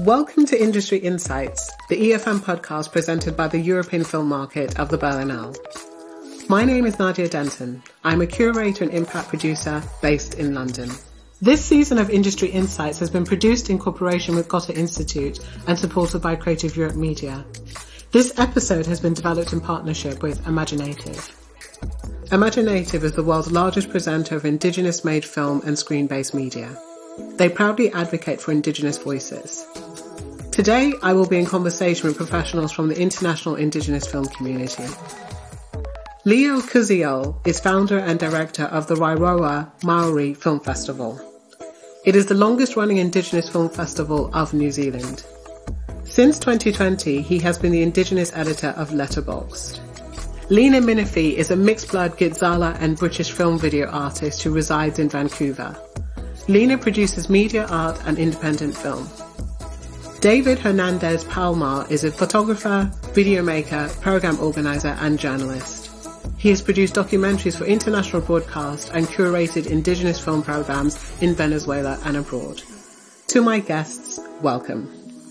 Welcome to Industry Insights, the EFM podcast presented by the European Film Market of the Berlinale. My name is Nadia Denton. I'm a curator and impact producer based in London. This season of Industry Insights has been produced in cooperation with Goethe Institute and supported by Creative Europe Media. This episode has been developed in partnership with Imaginative. Imaginative is the world's largest presenter of Indigenous-made film and screen-based media. They proudly advocate for Indigenous voices. Today, I will be in conversation with professionals from the international Indigenous film community. Leo Kuziel is founder and director of the Wairoa Maori Film Festival. It is the longest-running Indigenous film festival of New Zealand. Since 2020, he has been the Indigenous editor of Letterboxd. Lena Minifie is a mixed-blood Gizala and British film video artist who resides in Vancouver. Lena produces media art and independent film. David Hernandez Palmar is a photographer, video maker, program organizer, and journalist. He has produced documentaries for international broadcast and curated Indigenous film programs in Venezuela and abroad. To my guests, welcome.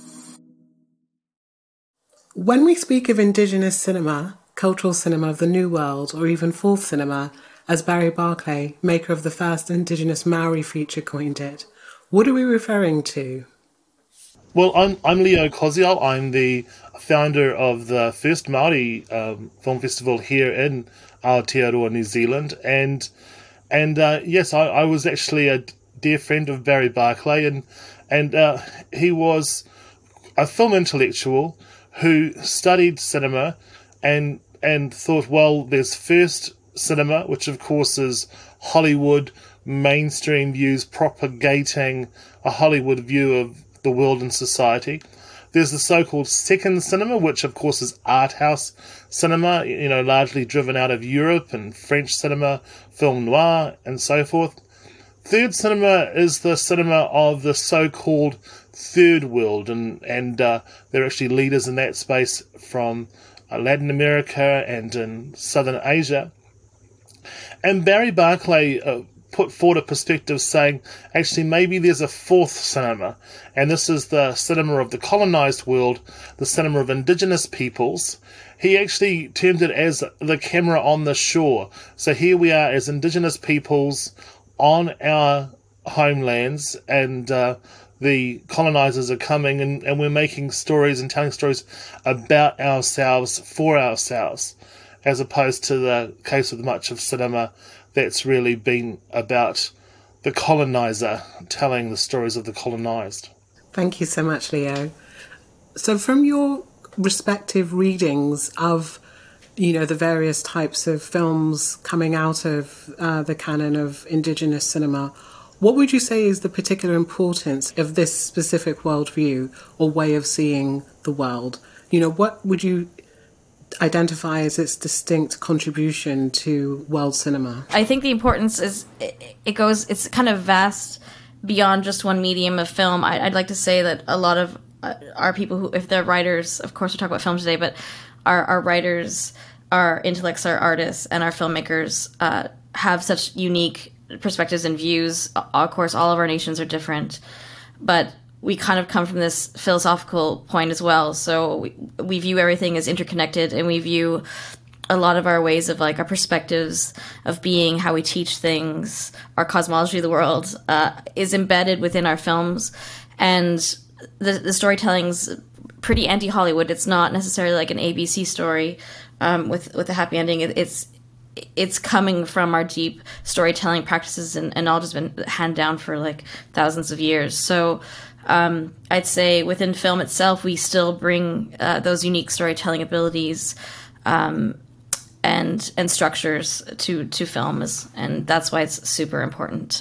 When we speak of Indigenous cinema, cultural cinema of the New World, or even fourth cinema, as Barry Barclay, maker of the first Indigenous Maori feature, coined it, what are we referring to? Well, I'm Leo Kuziel. I'm the founder of the first Maori film festival here in Aotearoa, New Zealand, and yes, I was actually a dear friend of Barry Barclay, and he was a film intellectual who studied cinema and thought, well, there's first cinema, which of course is Hollywood mainstream views propagating a Hollywood view of the world and society. There's the so-called second cinema, which of course is art house cinema, largely driven out of Europe, and French cinema, film noir, and so forth. Third cinema is the cinema of the so-called third world, and there are actually leaders in that space from Latin America and in Southern Asia. And Barry Barclay put forward a perspective saying, actually, maybe there's a fourth cinema, and this is the cinema of the colonized world, the cinema of Indigenous peoples. He actually termed it as the camera on the shore. So here we are as Indigenous peoples on our homelands, and the colonizers are coming, and we're making stories and telling stories about ourselves for ourselves, as opposed to the case with much of cinema that's really been about the colonizer telling the stories of the colonized. Thank you so much, Leo. So from your respective readings of, the various types of films coming out of the canon of Indigenous cinema, what would you say is the particular importance of this specific worldview or way of seeing the world? What would you identify as its distinct contribution to world cinema? I think the importance is it's kind of vast beyond just one medium of film. I'd like to say that a lot of our people who, if they're writers, of course we're talking about film today, but our writers, our intellects, our artists, and our filmmakers have such unique perspectives and views. Of course, all of our nations are different, but we kind of come from this philosophical point as well. So we view everything as interconnected, and we view a lot of our ways of our perspectives of being, how we teach things, our cosmology of the world is embedded within our films. And the storytelling's pretty anti-Hollywood. It's not necessarily like an ABC story with a happy ending. It's coming from our deep storytelling practices and all just been handed down for thousands of years. So I'd say within film itself, we still bring those unique storytelling abilities and structures to films, and that's why it's super important.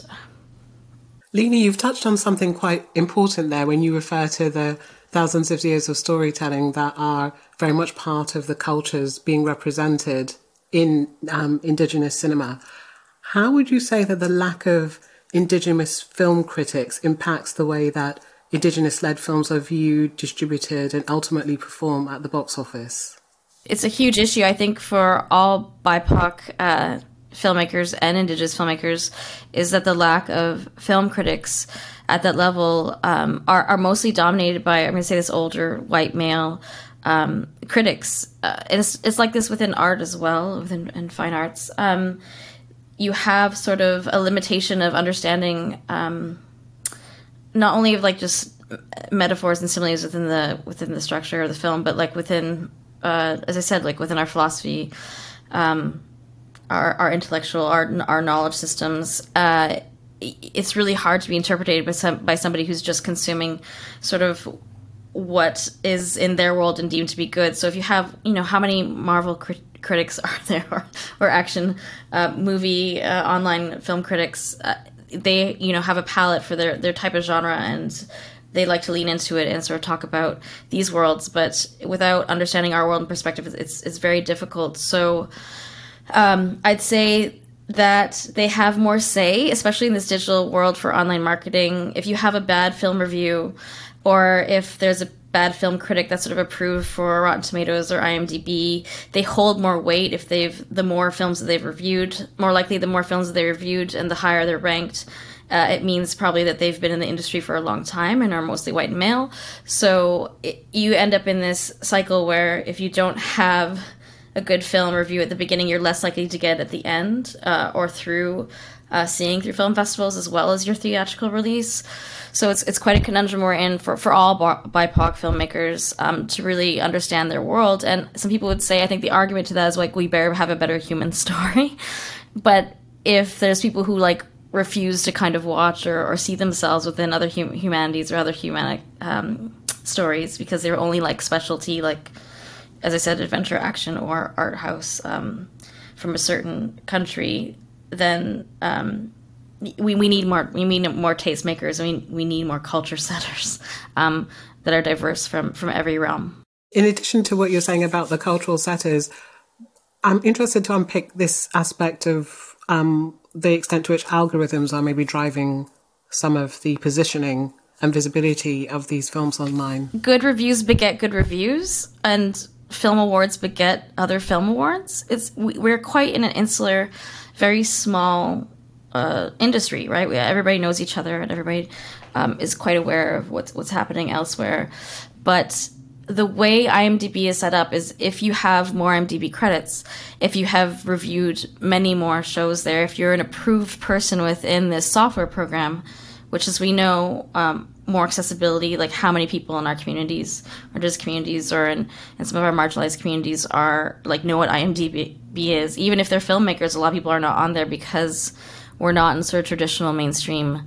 Lena, you've touched on something quite important there when you refer to the thousands of years of storytelling that are very much part of the cultures being represented in Indigenous cinema. How would you say that the lack of Indigenous film critics impacts the way that Indigenous-led films are viewed, distributed, and ultimately perform at the box office? It's a huge issue, I think, for all BIPOC filmmakers and Indigenous filmmakers is that the lack of film critics at that level are mostly dominated by, I'm going to say this, older white male critics. And it's like this within art as well, in fine arts. You have sort of a limitation of understanding not only of like just metaphors and similes within the structure of the film, but like within, as I said, like within our philosophy, our intellectual, our knowledge systems. It's really hard to be interpreted by somebody who's just consuming sort of what is in their world and deemed to be good. So if you have, how many Marvel critics are there, or action movie online film critics, they have a palette for their type of genre, and they like to lean into it and sort of talk about these worlds, but without understanding our world and perspective, it's very difficult. So I'd say that they have more say, especially in this digital world for online marketing. If you have a bad film review, or if there's a bad film critic that's sort of approved for Rotten Tomatoes or IMDb, they hold more weight if the more films that they've reviewed. More likely, the more films that they reviewed and the higher they're ranked, it means probably that they've been in the industry for a long time and are mostly white and male. So you end up in this cycle where if you don't have a good film review at the beginning, you're less likely to get at the end or through seeing through film festivals as well as your theatrical release. So it's quite a conundrum we're in for all BIPOC filmmakers to really understand their world. And some people would say, I think the argument to that is like, we better have a better human story. But if there's people who like refuse to kind of watch or see themselves within other humanities or other humanic stories because they're only like specialty, like, as I said, adventure, action, or art house from a certain country, then we need more. We need more tastemakers. I mean, we need more culture setters that are diverse from every realm. In addition to what you're saying about the cultural setters, I'm interested to unpick this aspect of the extent to which algorithms are maybe driving some of the positioning and visibility of these films online. Good reviews beget good reviews, and film awards beget other film awards. We're quite in an insular, very small industry, right? Everybody knows each other, and everybody is quite aware of what's happening elsewhere. But the way IMDb is set up is if you have more IMDb credits, if you have reviewed many more shows there, if you're an approved person within this software program, which, as we know, more accessibility, like how many people in our communities, or just communities, or in some of our marginalized communities are like know what IMDb is. Even if they're filmmakers, a lot of people are not on there because we're not in sort of traditional mainstream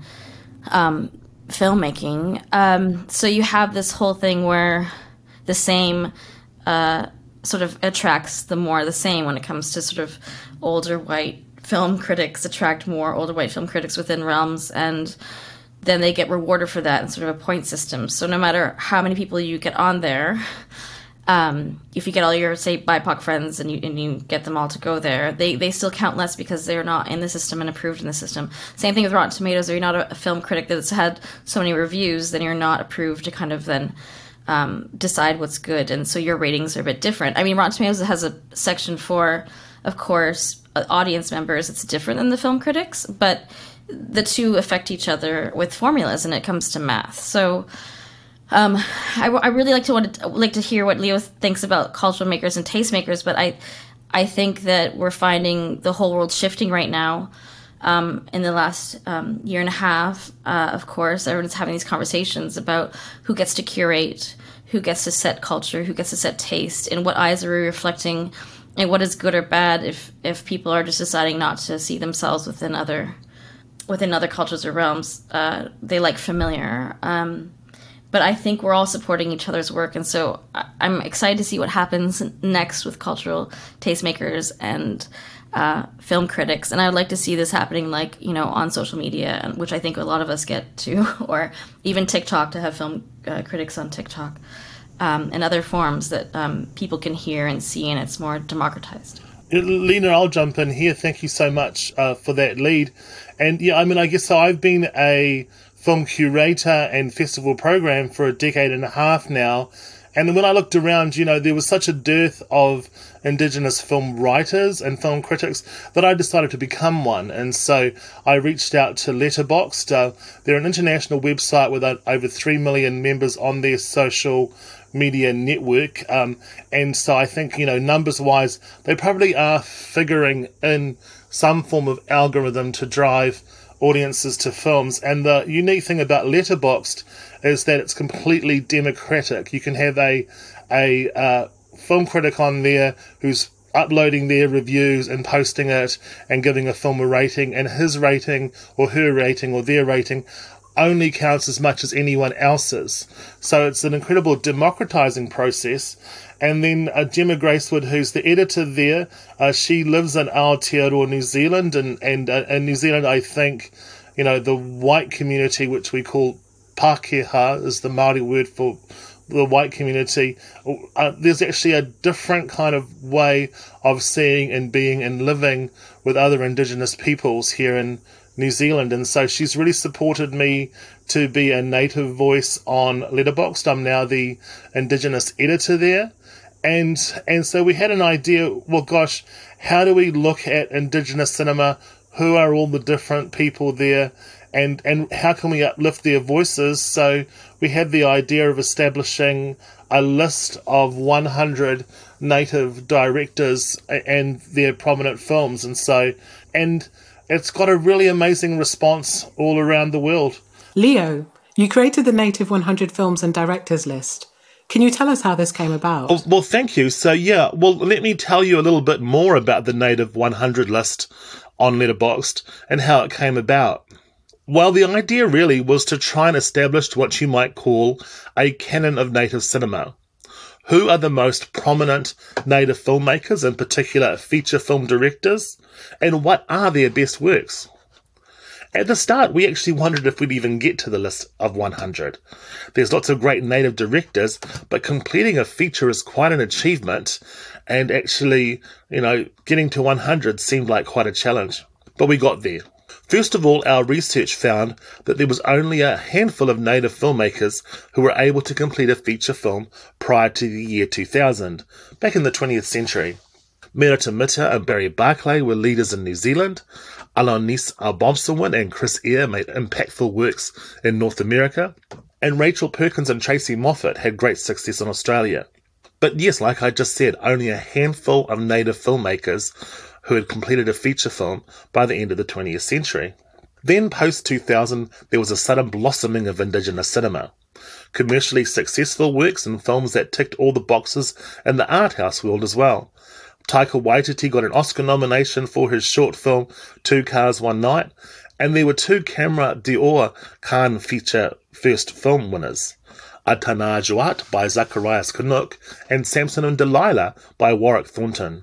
filmmaking. So you have this whole thing where the same sort of attracts the same when it comes to sort of older white film critics attract more older white film critics within realms, and then they get rewarded for that in sort of a point system. So no matter how many people you get on there, if you get all your, say, BIPOC friends and you get them all to go there, they still count less because they're not in the system and approved in the system. Same thing with Rotten Tomatoes. If you're not a film critic that's had so many reviews, then you're not approved to kind of then decide what's good, and so your ratings are a bit different. I mean, Rotten Tomatoes has a section for, of course, audience members. It's different than the film critics, but the two affect each other with formulas, and it comes to math. So I really like to hear what Leo thinks about cultural makers and tastemakers, but I think that we're finding the whole world shifting right now. In the last year and a half, of course, everyone's having these conversations about who gets to curate, who gets to set culture, who gets to set taste, and what eyes are we reflecting, and what is good or bad if people are just deciding not to see themselves within other cultures or realms. They like familiar. But I think we're all supporting each other's work, and so I'm excited to see what happens next with cultural tastemakers and film critics. And I would like to see this happening, like, on social media, which I think a lot of us get to, or even TikTok, to have film critics on TikTok, and other forms that people can hear and see, and it's more democratized. Lena, I'll jump in here. Thank you so much for that lead. And yeah, I mean, I guess so. I've been a film curator and festival program for a decade and a half now. And then when I looked around, there was such a dearth of Indigenous film writers and film critics that I decided to become one. And so I reached out to Letterboxd. They're an international website with over 3 million members on their social media network. And so I think, numbers-wise, they probably are figuring in some form of algorithm to drive audiences to films. And the unique thing about Letterboxd is that it's completely democratic. You can have a film critic on there who's uploading their reviews and posting it and giving a film a rating, and his rating or her rating or their rating only counts as much as anyone else's. So it's an incredible democratizing process. And then Gemma Gracewood, who's the editor there, she lives in Aotearoa, New Zealand, and in New Zealand, I think, the white community, which we call Pākehā, is the Māori word for the white community. There's actually a different kind of way of seeing and being and living with other Indigenous peoples here in New Zealand, and so she's really supported me to be a native voice on Letterboxd. I'm now the Indigenous editor there, and so we had an idea, well gosh, how do we look at Indigenous cinema? Who are all the different people there, and how can we uplift their voices? So we had the idea of establishing a list of 100 native directors and their prominent films, and it's got a really amazing response all around the world. Leo, you created the Native 100 Films and Directors list. Can you tell us how this came about? Well, thank you. So, let me tell you a little bit more about the Native 100 list on Letterboxd and how it came about. Well, the idea really was to try and establish what you might call a canon of native cinema. Who are the most prominent native filmmakers, in particular feature film directors, and what are their best works? At the start, we actually wondered if we'd even get to the list of 100. There's lots of great native directors, but completing a feature is quite an achievement, and actually, getting to 100 seemed like quite a challenge. But we got there. First of all, our research found that there was only a handful of native filmmakers who were able to complete a feature film prior to the year 2000, back in the 20th century. Merata Mita and Barry Barclay were leaders in New Zealand. Alanis Albomsawin and Chris Eyre made impactful works in North America. And Rachel Perkins and Tracy Moffat had great success in Australia. But yes, like I just said, only a handful of native filmmakers who had completed a feature film by the end of the 20th century. Then, post-2000, there was a sudden blossoming of Indigenous cinema. Commercially successful works and films that ticked all the boxes in the art house world as well. Taika Waititi got an Oscar nomination for his short film Two Cars, One Night, and there were 2 Camera d'Or Cannes feature first film winners. Atana Juat by Zacharias Canuck and Samson and Delilah by Warwick Thornton.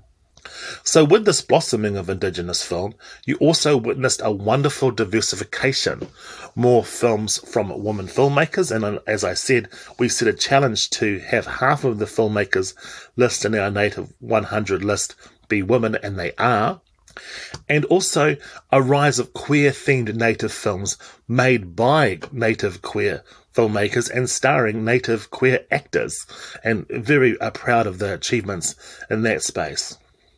So with this blossoming of Indigenous film, you also witnessed a wonderful diversification. More films from women filmmakers, and as I said, we set a challenge to have half of the filmmakers list in our Native 100 list be women, and they are. And also a rise of queer-themed native films made by native queer filmmakers and starring native queer actors, and very proud of the achievements in that space.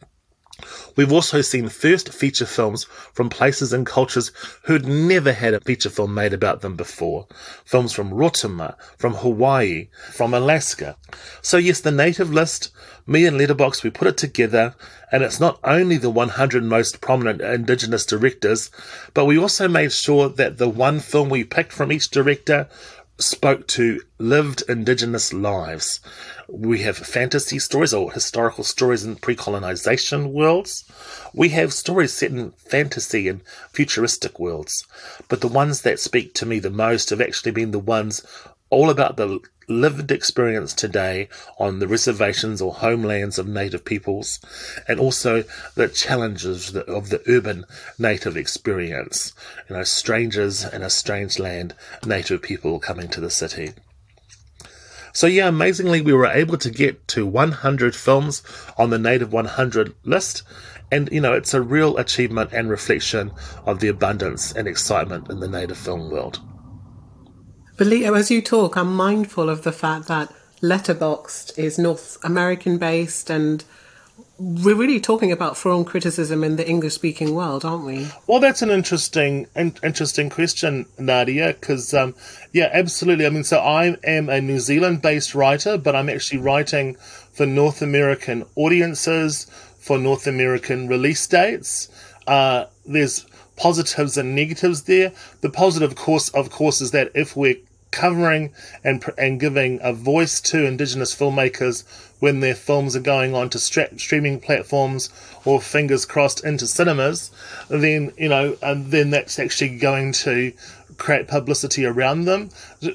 We've also seen first feature films from places and cultures who'd never had a feature film made about them before. Films from Rotorua, from Hawaii, from Alaska. So yes, the native list, me and Letterboxd, we put it together, and it's not only the 100 most prominent Indigenous directors, but we also made sure that the one film we picked from each director spoke to lived Indigenous lives. We have fantasy stories or historical stories in pre-colonization worlds. We have stories set in fantasy and futuristic worlds. But the ones that speak to me the most have actually been the ones all about the lived experience today on the reservations or homelands of native peoples, and also the challenges of the urban native experience. Strangers in a strange land, native people coming to the city. So yeah, amazingly, we were able to get to 100 films on the Native 100 list. And, it's a real achievement and reflection of the abundance and excitement in the native film world. But Leo, as you talk, I'm mindful of the fact that Letterboxd is North American based, and we're really talking about film criticism in the English-speaking world, aren't we? Well, that's an interesting question, Nadia, because, yeah, absolutely. I mean, so I am a New Zealand-based writer, but I'm actually writing for North American audiences, for North American release dates. There's positives and negatives there. The positive, of course, is that if we're covering and giving a voice to Indigenous filmmakers when their films are going on to streaming platforms or, fingers crossed, into cinemas, then then that's actually going to create publicity around them.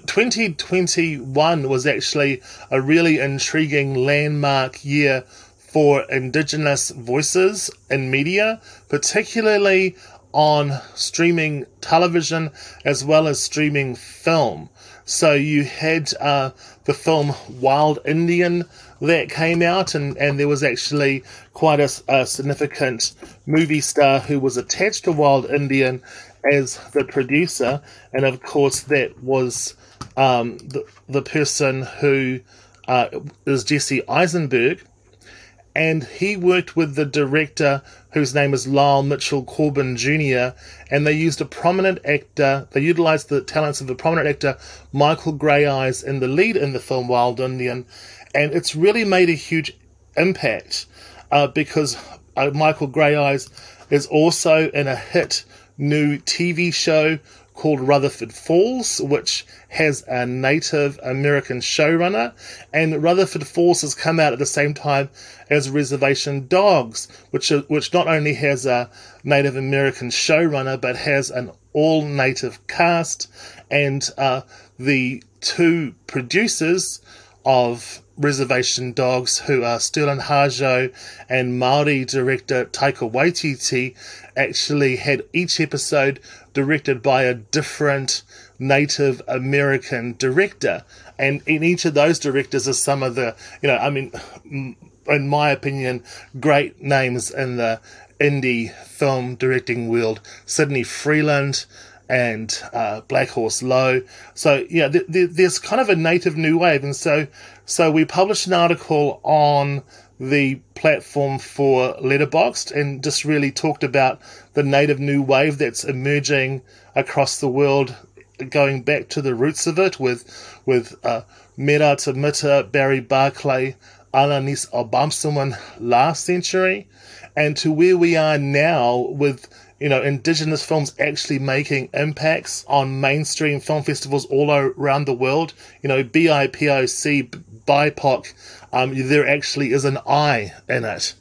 2021 was actually a really intriguing landmark year for Indigenous voices in media, particularly on streaming television as well as streaming film. So you had the film Wild Indian that came out, and there was actually quite a significant movie star who was attached to Wild Indian as the producer, and of course that was the person who is Jesse Eisenberg. And he worked with the director, whose name is Lyle Mitchell Corbin Jr., and they used a prominent actor. They utilized the talents of the prominent actor Michael Greyeyes in the lead in the film Wild Indian, and it's really made a huge impact because Michael Greyeyes is also in a hit new TV show called Rutherford Falls, which has a Native American showrunner, and Rutherford Falls has come out at the same time as Reservation Dogs, which not only has a Native American showrunner but has an all-native cast, and the two producers of Reservation Dogs, who are Sterling Harjo and Māori director Taika Waititi, actually had each episode directed by a different Native American director. And in each of those directors are some of the, in my opinion, great names in the indie film directing world. Sidney Freeland and Black Horse Low. So, yeah, there's kind of a native new wave. And so we published an article on the platform for Letterboxd and just really talked about the native new wave that's emerging across the world, going back to the roots of it with Mera Tamita, Barry Barclay, Alanis Obamsawin last century, and to where we are now with Indigenous films actually making impacts on mainstream film festivals all around the world. BIPOC, BIPOC, there actually is an I in it.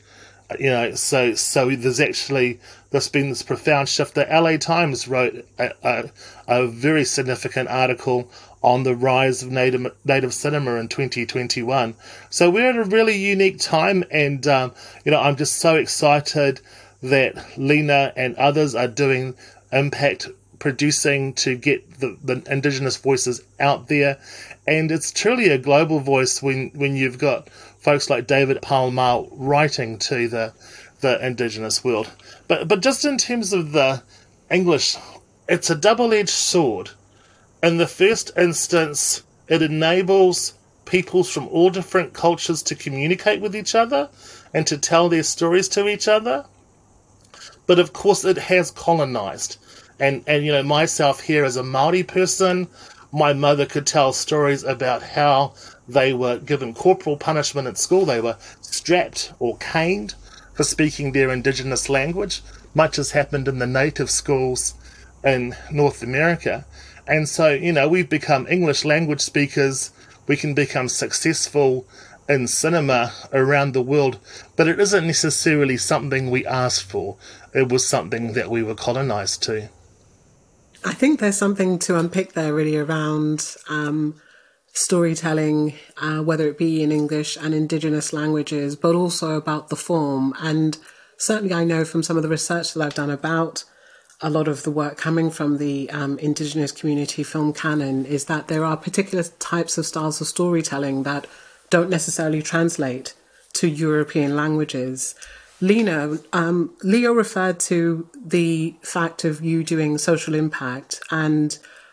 So there's been this profound shift. The LA Times wrote a very significant article on the rise of native cinema in 2021. So we're at a really unique time, and I'm just so excited that Lena and others are doing impact producing to get the Indigenous voices out there. And it's truly a global voice when you've got folks like David Palmer writing to the Indigenous world. But just in terms of the English, it's a double-edged sword. In the first instance, it enables peoples from all different cultures to communicate with each other and to tell their stories to each other. But of course, it has colonized. And myself here as a Māori person, my mother could tell stories about how they were given corporal punishment at school. They were strapped or caned for speaking their Indigenous language, much as happened in the native schools in North America. And so, we've become English language speakers. We can become successful in cinema around the world, but it isn't necessarily something we asked for. It was something that we were colonized to. I think there's something to unpick there really around storytelling, whether it be in English and Indigenous languages, but also about the form. And certainly I know from some of the research that I've done about a lot of the work coming from the Indigenous community film canon is that there are particular types of styles of storytelling that don't necessarily translate to European languages. Lena, Leo referred to the fact of you doing social impact, and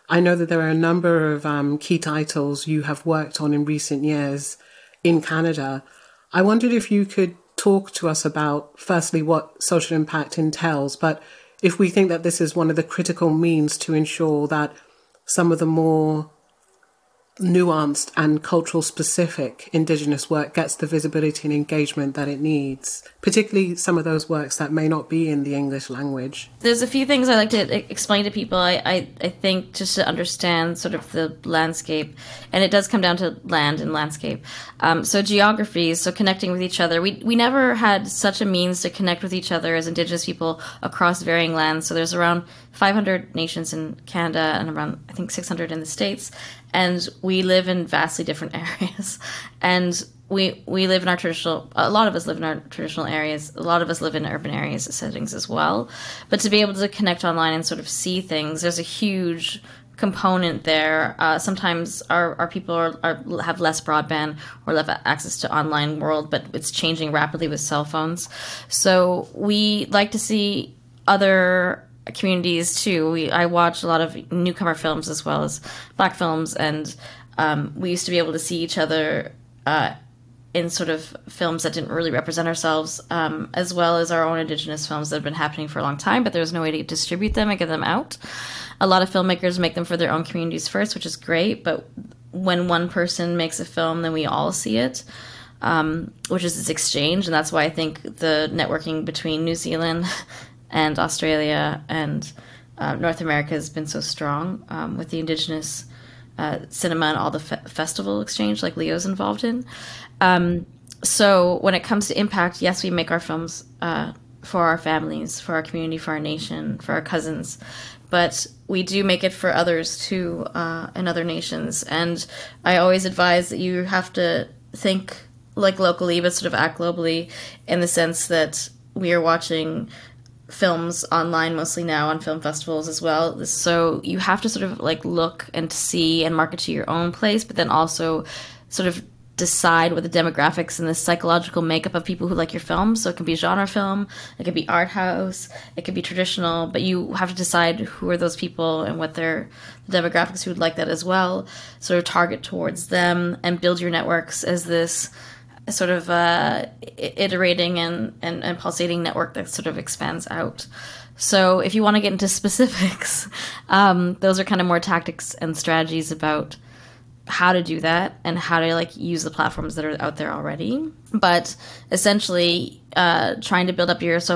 I know that there are a number of key titles you have worked on in recent years in Canada. I wondered if you could talk to us about, firstly, what social impact entails, but if we think that this is one of the critical means to ensure that some of the more nuanced and cultural specific Indigenous work gets the visibility and engagement that it needs, particularly some of those works that may not be in the English language. There's a few things I like to explain to people. I think just to understand sort of the landscape, and it does come down to land and landscape. So geography, so connecting with each other. We never had such a means to connect with each other as Indigenous people across varying lands. So there's around 500 nations in Canada and around, I think, 600 in the States. And we live in vastly different areas. And we live in our traditional, a lot of us live in our traditional areas. A lot of us live in urban areas settings as well. But to be able to connect online and sort of see things, there's a huge component there. Sometimes our people have less broadband or less access to online world, but it's changing rapidly with cell phones. So we like to see other communities too. I watch a lot of newcomer films as well as Black films, and we used to be able to see each other in sort of films that didn't really represent ourselves, as well as our own Indigenous films that have been happening for a long time, but there was no way to distribute them and get them out. A lot of filmmakers make them for their own communities first, which is great, but when one person makes a film, then we all see it, which is this exchange, and that's why I think the networking between New Zealand and Australia and North America has been so strong with the Indigenous cinema and all the festival exchange like Leo's involved in. So when it comes to impact, yes, we make our films for our families, for our community, for our nation, for our cousins, but we do make it for others too, in other nations. And I always advise that you have to think like locally, but sort of act globally, in the sense that we are watching films online mostly now on film festivals as well. So you have to sort of like look and see and market to your own place, but then also sort of decide what the demographics and the psychological makeup of people who like your film. So it can be genre film, it could be art house, it could be traditional, but you have to decide who are those people and what their demographics who would like that as well. Sort of target towards them and build your networks as this sort of iterating and pulsating network that sort of expands out. So if you want to get into specifics, those are kind of more tactics and strategies about how to do that and how to like use the platforms that are out there already. But essentially trying to build up your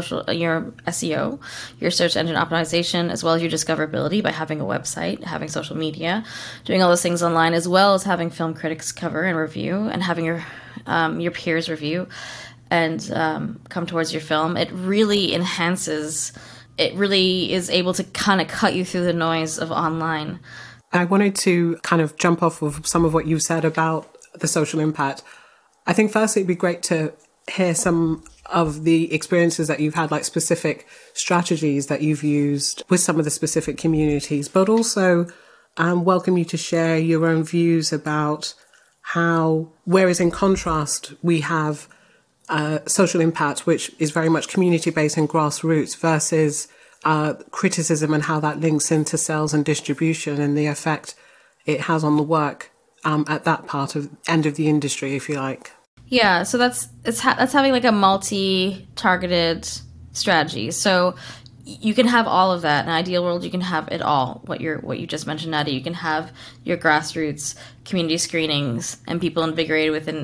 SEO, your search engine optimization, as well as your discoverability by having a website, having social media, doing all those things online, as well as having film critics cover and review, and having your peers review and come towards your film. It really enhances, it really is able to kind of cut you through the noise of online. I wanted to kind of jump off of some of what you said about the social impact. I think firstly it'd be great to hear some of the experiences that you've had, like specific strategies that you've used with some of the specific communities, but also welcome you to share your own views about how, whereas in contrast we have social impact, which is very much community-based and grassroots, versus criticism and how that links into sales and distribution and the effect it has on the work at that part of end of the industry, if you like. Yeah, so that's having like a multi-targeted strategy. So you can have all of that. In an ideal world, you can have it all. What you just mentioned, Nadia. You can have your grassroots community screenings and people invigorated within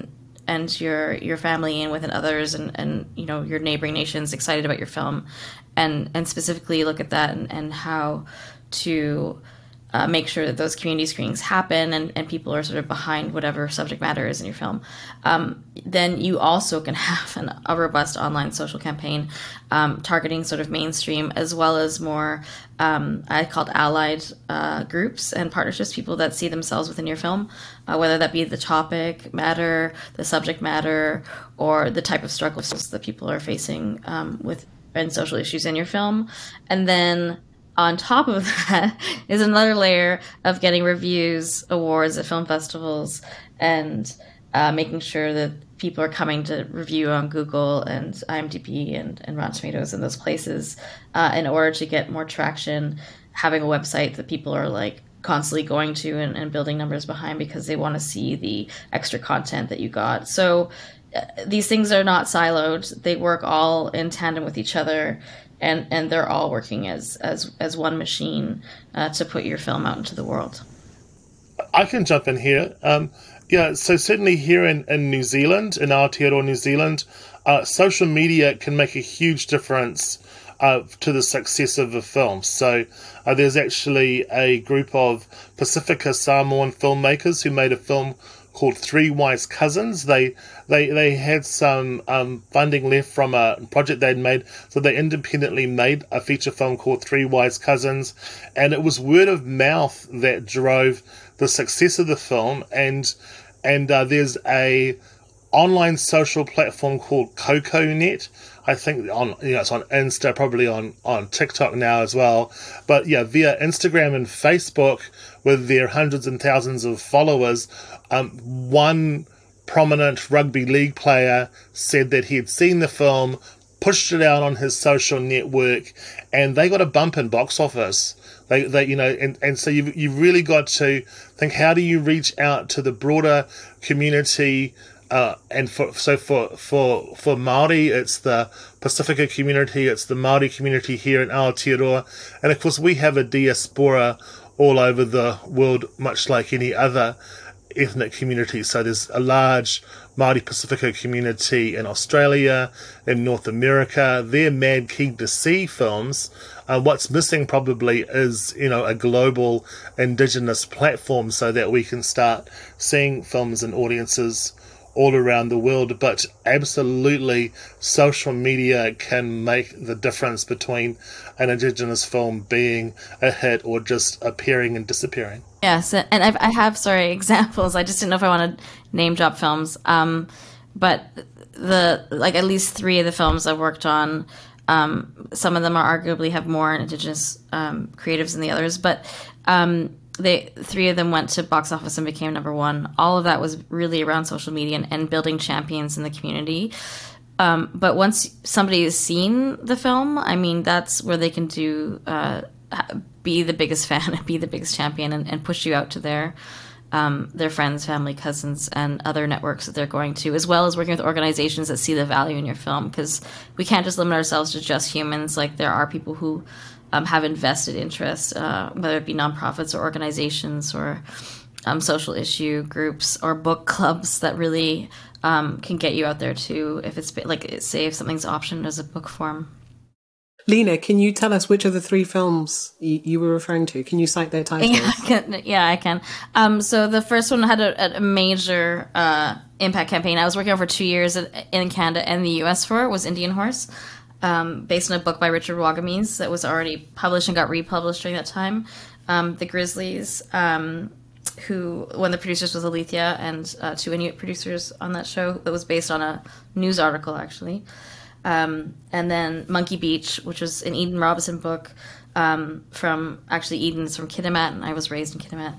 and your family and within others and you know your neighboring nations excited about your film, and specifically look at that and how to make sure that those community screenings happen and people are sort of behind whatever subject matter is in your film. Then you also can have a robust online social campaign targeting sort of mainstream as well as more I called allied groups and partnerships, people that see themselves within your film, whether that be the topic matter, the subject matter, or the type of struggles that people are facing with and social issues in your film. And then on top of that is another layer of getting reviews, awards at film festivals, and making sure that people are coming to review on Google and IMDb and Rotten Tomatoes and those places in order to get more traction having a website that people are like constantly going to and building numbers behind because they want to see the extra content that you got. So these things are not siloed. They work all in tandem with each other, and they're all working as one machine to put your film out into the world. I can jump in here. So certainly here in New Zealand, in Aotearoa New Zealand, social media can make a huge difference to the success of a film. So there's actually a group of Pacifica Samoan filmmakers who made a film called Three Wise Cousins. They had some funding left from a project they'd made, so they independently made a feature film called Three Wise Cousins, and it was word of mouth that drove the success of the film. And there's a online social platform called CocoNet. I think it's on Insta, probably on TikTok now as well. But yeah, via Instagram and Facebook, with their hundreds and thousands of followers, one prominent rugby league player said that he had seen the film, pushed it out on his social network, and they got a bump in box office. And so you've really got to think, how do you reach out to the broader community? And for Māori, it's the Pacifica community, it's the Māori community here in Aotearoa, and of course we have a diaspora all over the world, much like any other ethnic community. So there's a large Māori Pacifica community in Australia, in North America. They're mad keen to see films. What's missing probably is, a global Indigenous platform so that we can start seeing films and audiences all around the world. But absolutely, social media can make the difference between an Indigenous film being a hit or just appearing and disappearing. Yes, and I have examples. I just didn't know if I want to name drop films. But at least 3 of the films I've worked on, some of them are arguably have more Indigenous creatives than the others, but 3 of them went to box office and became #1. All of that was really around social media and building champions in the community. But once somebody has seen the film, I mean, that's where they can be the biggest fan, be the biggest champion, and push you out to their friends, family, cousins, and other networks that they're going to, as well as working with organizations that see the value in your film, because we can't just limit ourselves to just humans. Like, there are people who have invested interest, whether it be nonprofits or organizations or social issue groups or book clubs that really can get you out there too, if it's say if something's optioned as a book form. Lena, can you tell us which of the 3 films you were referring to? Can you cite their titles? Yeah, I can. So the first one had a major impact campaign. I was working on for 2 years in Canada and the US for it, was Indian Horse, based on a book by Richard Wagamese that was already published and got republished during that time. The Grizzlies, who one of the producers was Alethea, and 2 Inuit producers on that show that was based on a news article, actually. And then Monkey Beach, which was an Eden Robinson book from, actually Eden's from Kitimat, and I was raised in Kitimat.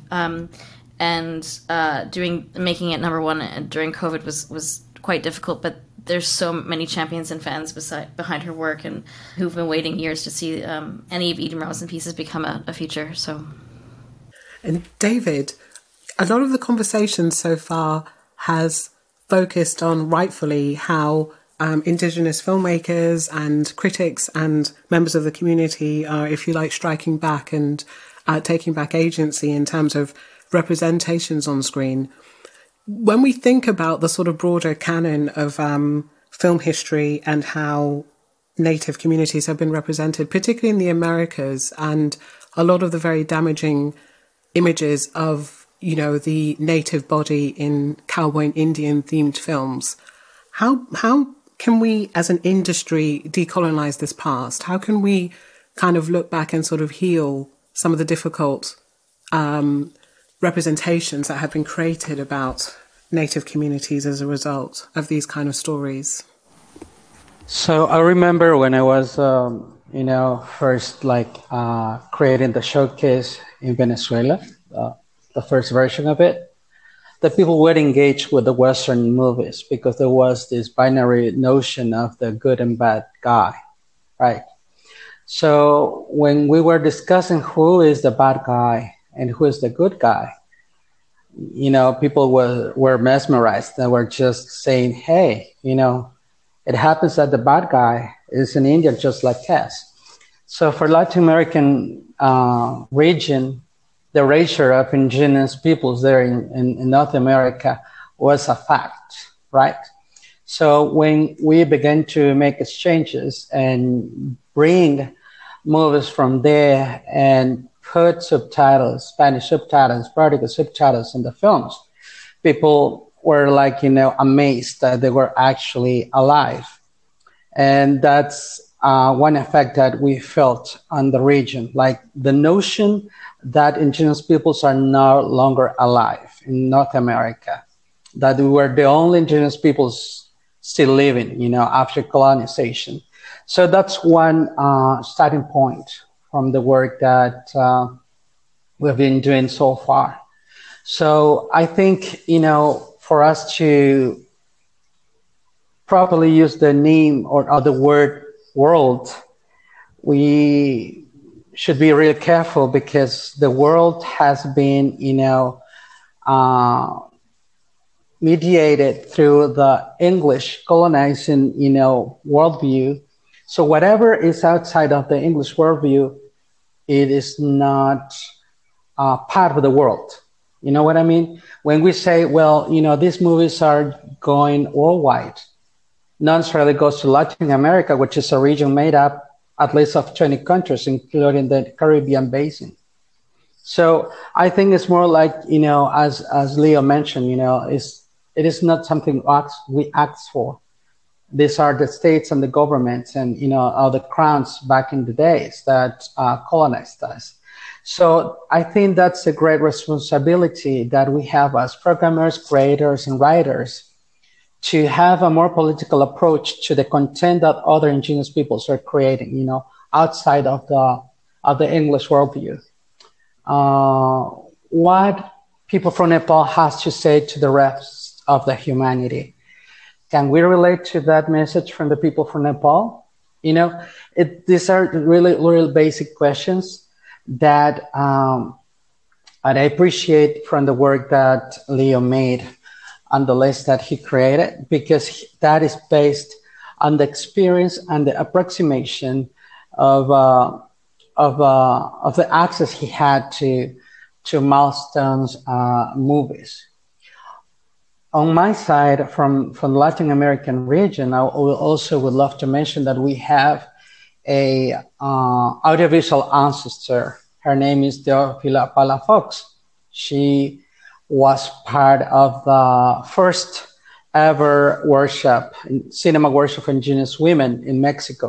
Making it #1 during COVID was quite difficult, but there's so many champions and fans behind her work, and who've been waiting years to see any of Eden Robinson pieces become a feature. So, and David, a lot of the conversation so far has focused on, rightfully, how Indigenous filmmakers and critics and members of the community are, if you like, striking back and taking back agency in terms of representations on screen. When we think about the sort of broader canon of film history and how Native communities have been represented, particularly in the Americas, and a lot of the very damaging images of, the Native body in cowboy and Indian themed films, how can we, as an industry, decolonize this past? How can we kind of look back and sort of heal some of the difficult representations that have been created about Native communities as a result of these kind of stories? So I remember when I was, first creating the showcase in Venezuela, the first version of it, that people would engage with the Western movies because there was this binary notion of the good and bad guy, right? So when we were discussing who is the bad guy and who is the good guy, people were mesmerized. They were just saying, hey, it happens that the bad guy is in India just like us. So for Latin American region, the erasure of indigenous peoples there in North America was a fact, right? So when we began to make exchanges and bring movies from there and put subtitles, Spanish subtitles, Portuguese subtitles in the films, people were like, amazed that they were actually alive. And that's one effect that we felt on the region, like the notion that indigenous peoples are no longer alive in North America, that we were the only indigenous peoples still living, after colonization. So that's one starting point from the work that we've been doing so far. So I think, for us to properly use the name or the word world, we should be really careful, because the world has been, mediated through the English colonizing, worldview. So whatever is outside of the English worldview, it is not part of the world. You know what I mean? When we say, well, these movies are going worldwide, not necessarily goes to Latin America, which is a region made up at least of 20 countries, including the Caribbean basin. So I think it's more like, as Leo mentioned, it is not something we ask for. These are the states and the governments and, the crowns back in the days that colonized us. So I think that's a great responsibility that we have as programmers, creators, and writers, to have a more political approach to the content that other indigenous peoples are creating, outside of the English worldview. What people from Nepal has to say to the rest of the humanity. Can we relate to that message from the people from Nepal? These are really, really basic questions that I appreciate from the work that Leo made on the list that he created, because that is based on the experience and the approximation of the access he had to Milestone's movies. On my side, from the Latin American region, I also would love to mention that we have a audiovisual ancestor. Her name is Teofila Palafox. She was part of the first ever workshop, cinema workshop for indigenous women in Mexico,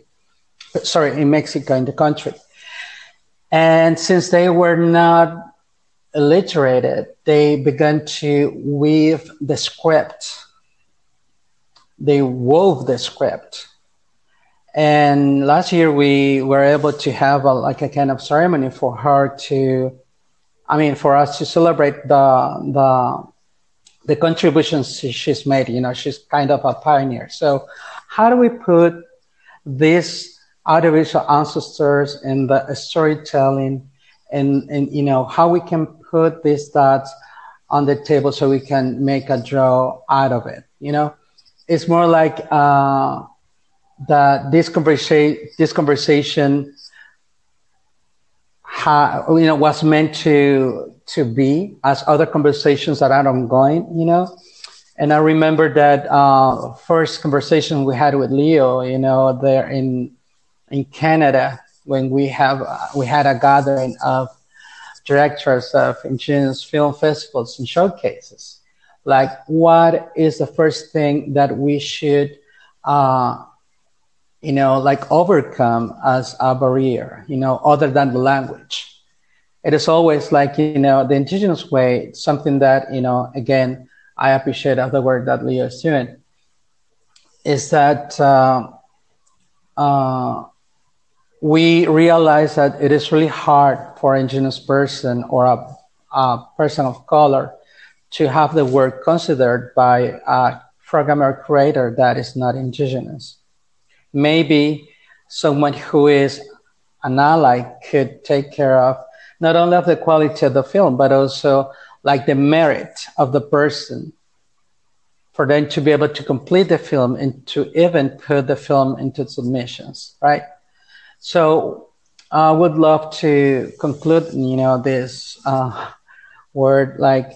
in the country. And since they were not illiterated, they began to weave the script. They wove the script. And last year we were able to have a kind of ceremony for her for us to celebrate the contributions she's made. She's kind of a pioneer. So how do we put these audiovisual ancestors in the storytelling and how we can put these thoughts on the table so we can make a draw out of it? It's more like that this conversation was meant to be as other conversations that are ongoing, And I remember that first conversation we had with Leo, there in Canada, when we had a gathering of directors of indigenous film festivals and showcases. Like, what is the first thing that we should overcome as a barrier, other than the language? It is always like, the indigenous way, something that, again, I appreciate of the work that Leo is doing, is that we realize that it is really hard for an indigenous person or a person of color to have the work considered by a programmer creator that is not indigenous. Maybe someone who is an ally could take care of not only of the quality of the film, but also like the merit of the person for them to be able to complete the film and to even put the film into submissions, right? So I would love to conclude, this word like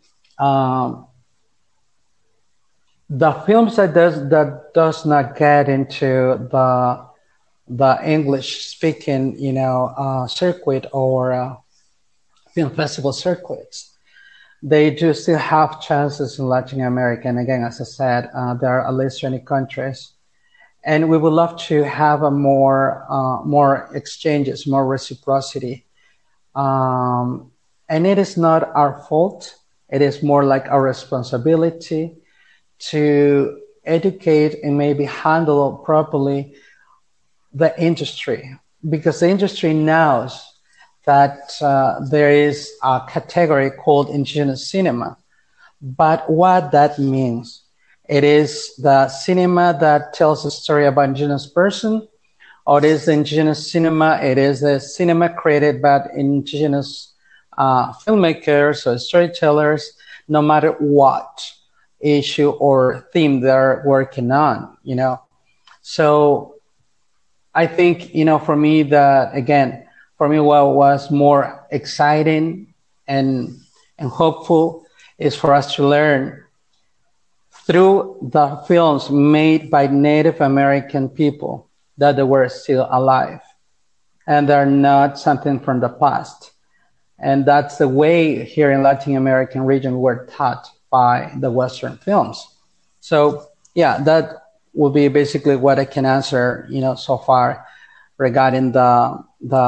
the films that does not get into the English speaking, circuit or film festival circuits, they do still have chances in Latin America. And again, as I said, there are at least 20 countries. And we would love to have a more exchanges, more reciprocity. And it is not our fault. It is more like our responsibility to educate and maybe handle properly the industry, because the industry knows that there is a category called indigenous cinema. But what that means, it is the cinema that tells a story about indigenous person, or it is the indigenous cinema, it is the cinema created by indigenous filmmakers or storytellers, no matter what issue or theme they're working on, So I think, for me, what was more exciting and hopeful is for us to learn through the films made by Native American people that they were still alive and they're not something from the past. And that's the way here in Latin American region we're taught by the Western films. So yeah, that will be basically what I can answer, so far regarding the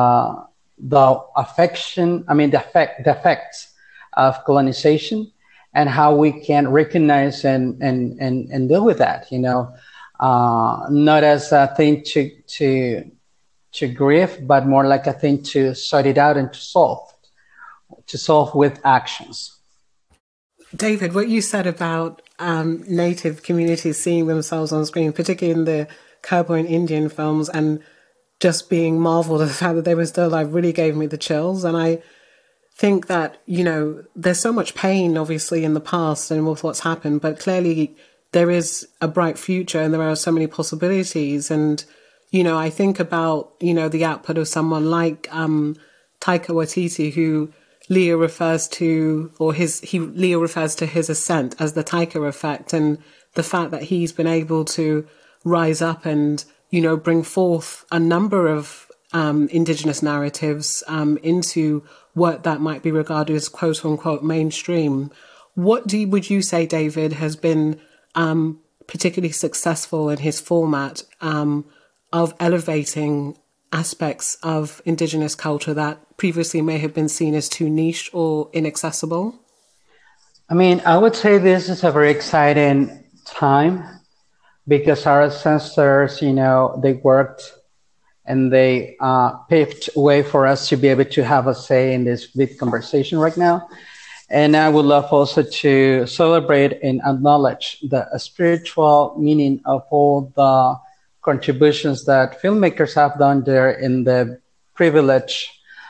effects of colonization and how we can recognize and deal with that, not as a thing to grieve, but more like a thing to sort it out and to solve with actions. David, what you said about Native communities seeing themselves on screen, particularly in the cowboy and Indian films, and just being marveled at the fact that they were still alive, really gave me the chills. And I think that, there's so much pain, obviously, in the past and with what's happened, but clearly there is a bright future and there are so many possibilities. And, I think about, the output of someone like Taika Waititi, who Leo refers to his ascent as the Taika effect, and the fact that he's been able to rise up and, bring forth a number of indigenous narratives into what that might be regarded as quote unquote mainstream. What would you say, David, has been particularly successful in his format of elevating aspects of indigenous culture that previously may have been seen as too niche or inaccessible? I mean, I would say this is a very exciting time because our ancestors, they worked and they paved way for us to be able to have a say in this big conversation right now. And I would love also to celebrate and acknowledge the spiritual meaning of all the contributions that filmmakers have done there in the privileged,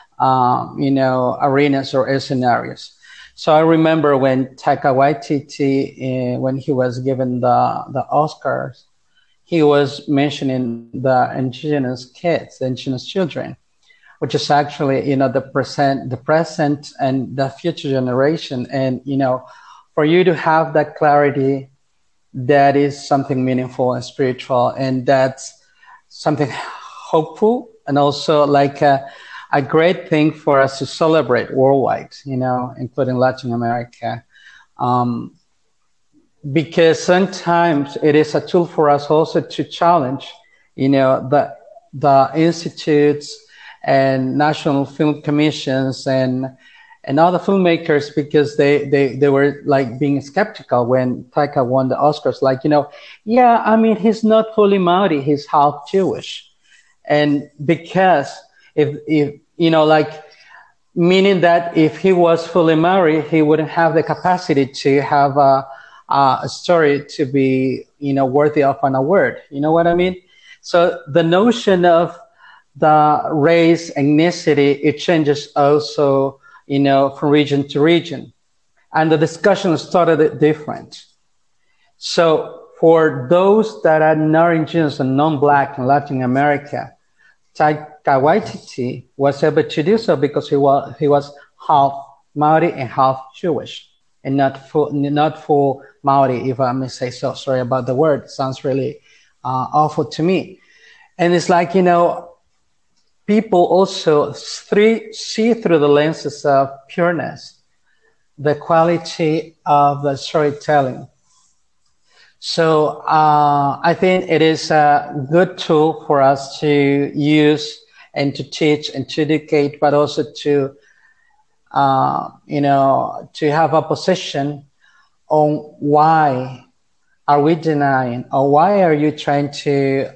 arenas or scenarios. So I remember when Taika Waititi, when he was given the Oscars, he was mentioning the indigenous kids, the indigenous children, which is actually, the present and the future generation. And, for you to have that clarity, that is something meaningful and spiritual. And that's something hopeful and also like a great thing for us to celebrate worldwide, including Latin America. Because sometimes it is a tool for us also to challenge, the institutes and national film commissions and other filmmakers, because they were like being skeptical when Taika won the Oscars. Like, he's not fully Maori, he's half Jewish. And because if meaning that if he was fully Maori, he wouldn't have the capacity to have a story to be, worthy of an award. You know what I mean? So the notion of the race, ethnicity, it changes also, from region to region. And the discussion started different. So for those that are not indigenous and non-Black in Latin America, Taika Waititi was able to do so because he was half Maori and half Jewish, and not full Maori, if I may say so. Sorry about the word; it sounds really awful to me. And it's like, people also see through the lenses of pureness, the quality of the storytelling. So I think it is a good tool for us to use and to teach and to educate, but also to, to have a position on why are we denying, or why are you trying to,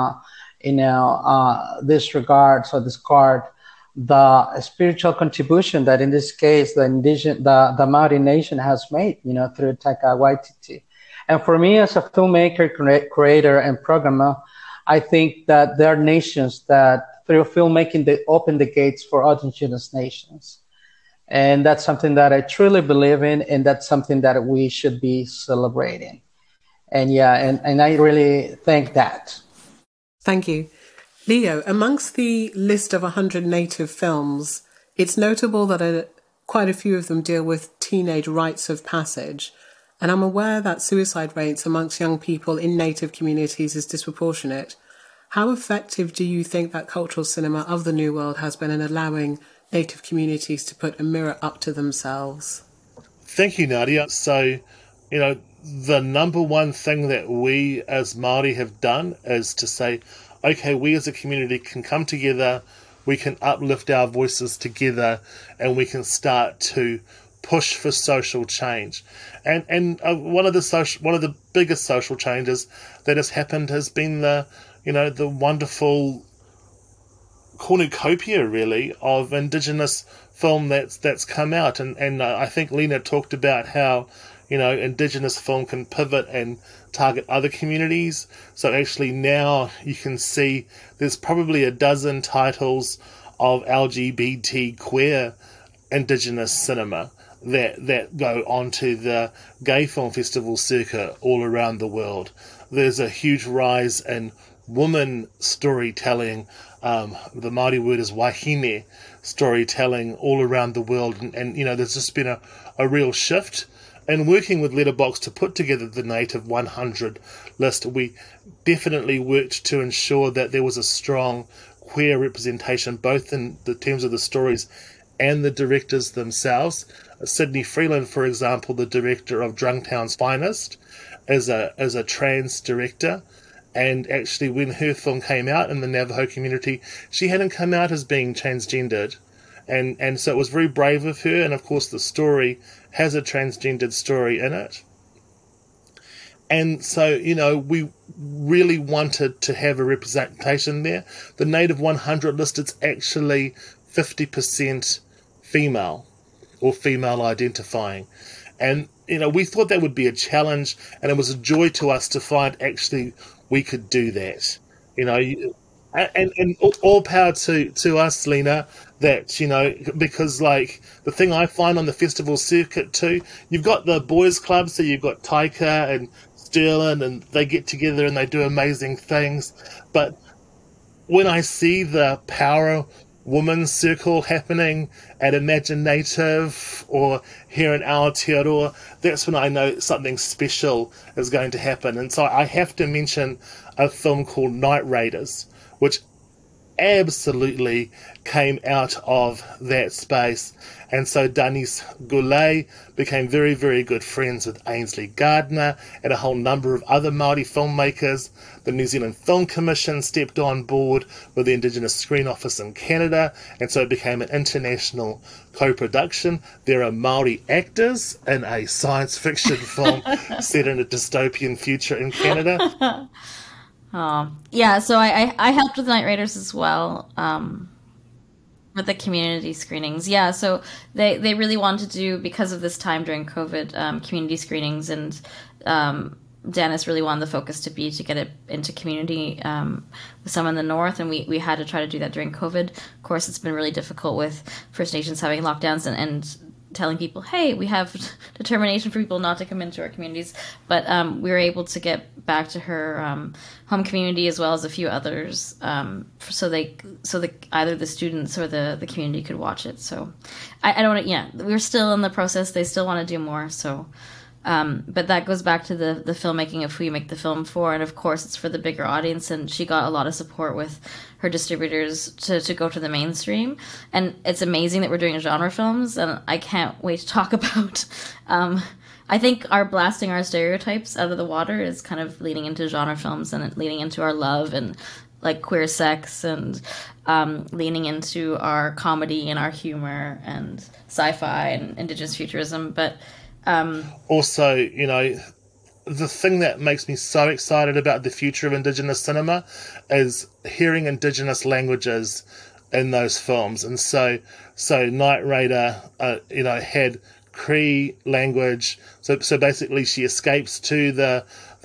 disregard or discard the spiritual contribution that in this case the Maori nation has made, through Taika Waititi. And for me, as a filmmaker, creator, and programmer, I think that there are nations that, through filmmaking, they open the gates for other indigenous nations. And that's something that I truly believe in, and that's something that we should be celebrating. And and I really think that. Thank you. Leo, amongst the list of 100 native films, it's notable that quite a few of them deal with teenage rites of passage. And I'm aware that suicide rates amongst young people in native communities is disproportionate. How effective do you think that cultural cinema of the New World has been in allowing native communities to put a mirror up to themselves? Thank you, Nadia. So, the number one thing that we as Māori have done is to say, okay, we as a community can come together, we can uplift our voices together, and we can start to push for social change. And one of the biggest social changes that has happened has been the wonderful cornucopia, really, of Indigenous film that's come out. And I think Lena talked about how, Indigenous film can pivot and target other communities. So actually now you can see there's probably a dozen titles of LGBT queer Indigenous cinema that go onto the gay film festival circuit all around the world. There's a huge rise in woman storytelling. The Māori word is wahine storytelling all around the world. And there's just been a real shift. And working with Letterboxd to put together the Native 100 list, we definitely worked to ensure that there was a strong queer representation, both in the terms of the stories and the directors themselves. Sydney Freeland, for example, the director of Drumtown's Finest, is a trans director. And actually, when her film came out in the Navajo community, she hadn't come out as being transgendered. And so it was very brave of her. And of course, the story has a transgendered story in it. And so, we really wanted to have a representation there. The Native 100 list, it's actually 50% female or female identifying. And, we thought that would be a challenge, and it was a joy to us to find actually we could do that. And all power to us, Lena, that, because like the thing I find on the festival circuit too, you've got the boys clubs, so you've got Taika and Sterling, and they get together and they do amazing things. But when I see the Power Women's Circle happening at Imaginative or here in Aotearoa, that's when I know something special is going to happen. And so I have to mention a film called Night Raiders, which absolutely came out of that space. And so Danis Goulet became very, very good friends with Ainsley Gardner and a whole number of other Māori filmmakers. The New Zealand Film Commission stepped on board with the Indigenous Screen Office in Canada, and so it became an international co-production. There are Māori actors in a science fiction film set in a dystopian future in Canada. Yeah, so I helped with Night Raiders as well, with the community screenings. Yeah, so they really wanted to do, because of this time during COVID, community screenings, and Dennis really wanted the focus to be to get it into community with some in the north, and we had to try to do that during COVID. Of course, it's been really difficult with First Nations having lockdowns and telling people, hey, we have determination for people not to come into our communities. But we were able to get back to her home community as well as a few others, so that either the students or the community could watch it. So I don't. Yeah, we're still in the process. They still want to do more. So. But that goes back to the filmmaking of who you make the film for, and of course it's for the bigger audience, and she got a lot of support with her distributors to go to the mainstream, and it's amazing that we're doing genre films, and I can't wait to talk about I think our blasting our stereotypes out of the water is kind of leading into genre films and leading into our love and like queer sex, and leaning into our comedy and our humor and sci-fi and Indigenous futurism, but also, you know, the thing that makes me so excited about the future of Indigenous cinema is hearing Indigenous languages in those films. And so Night Raider, you know, had Cree language. So basically she escapes to the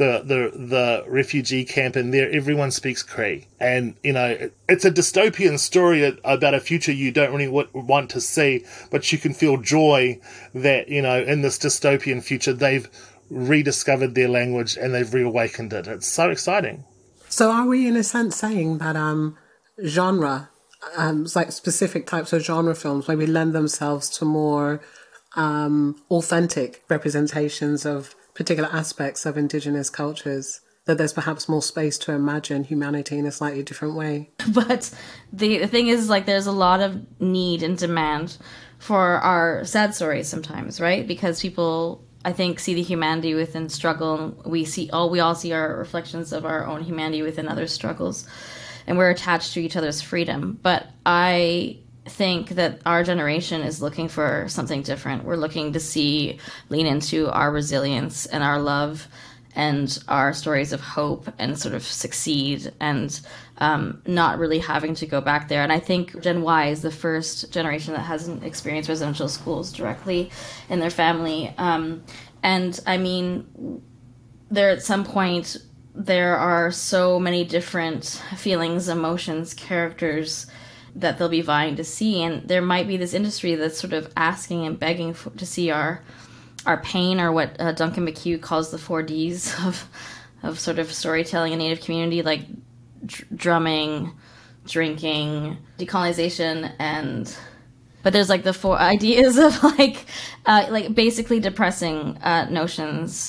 refugee camp, and there everyone speaks Cree. And, you know, it's a dystopian story about a future you don't really want to see, but you can feel joy that, you know, in this dystopian future they've rediscovered their language and they've reawakened it. It's so exciting. So are we in a sense saying that genre, like specific types of genre films maybe lend themselves to more authentic representations of particular aspects of Indigenous cultures, that there's perhaps more space to imagine humanity in a slightly different way? But the thing is, like, there's a lot of need and demand for our sad stories sometimes, right? Because people, I think, see the humanity within struggle. We all see our reflections of our own humanity within others' struggles, and we're attached to each other's freedom. But I think that our generation is looking for something different. We're looking to lean into our resilience and our love and our stories of hope and sort of succeed, and not really having to go back there. And I think Gen Y is the first generation that hasn't experienced residential schools directly in their family. And I mean, at some point, there are so many different feelings, emotions, characters that they'll be vying to see, and there might be this industry that's sort of asking and begging to see our pain, or what Duncan McHugh calls the 4Ds of sort of storytelling in Native community, like drumming, drinking, decolonization, but there's like the 4 ideas of like basically depressing notions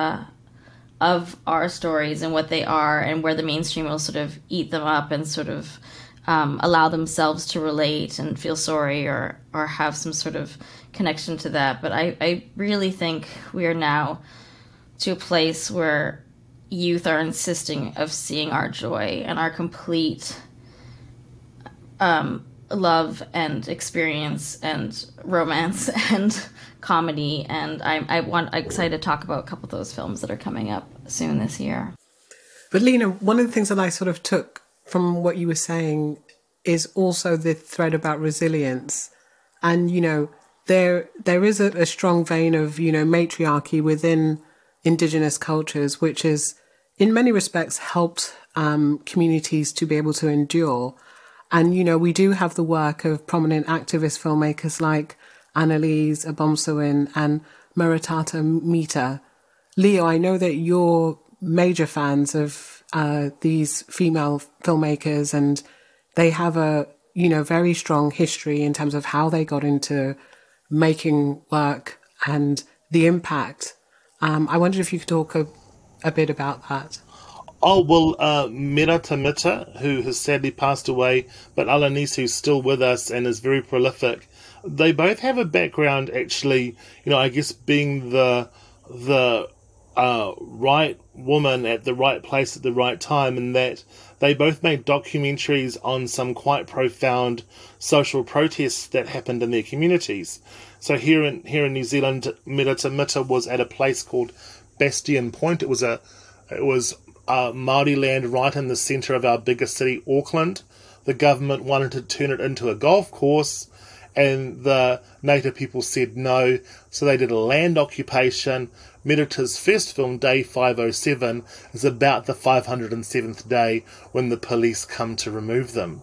of our stories and what they are, and where the mainstream will sort of eat them up and sort of allow themselves to relate and feel sorry or have some sort of connection to that. But I really think we are now to a place where youth are insisting of seeing our joy and our complete love and experience and romance and comedy. And I'm excited to talk about a couple of those films that are coming up soon this year. But Lena, one of the things that I sort of took from what you were saying is also the thread about resilience. And, you know, there is a strong vein of, you know, matriarchy within Indigenous cultures, which is in many respects helped communities to be able to endure. And, you know, we do have the work of prominent activist filmmakers like Annalise Abomsawin and Muratata Mita. Leo, I know that you're major fans of these female filmmakers, and they have a, you know, very strong history in terms of how they got into making work and the impact. I wondered if you could talk a bit about that. Oh, well, Mirata Mita, who has sadly passed away, but Alanis, who's still with us and is very prolific, they both have a background, actually, you know, I guess being the right woman at the right place at the right time, and that they both made documentaries on some quite profound social protests that happened in their communities. So here in New Zealand, Mirata Mita was at a place called Bastion Point. It was Māori land right in the centre of our biggest city, Auckland. The government wanted to turn it into a golf course, and the native people said no, so they did a land occupation. Merita's first film, Day 507, is about the 507th day when the police come to remove them.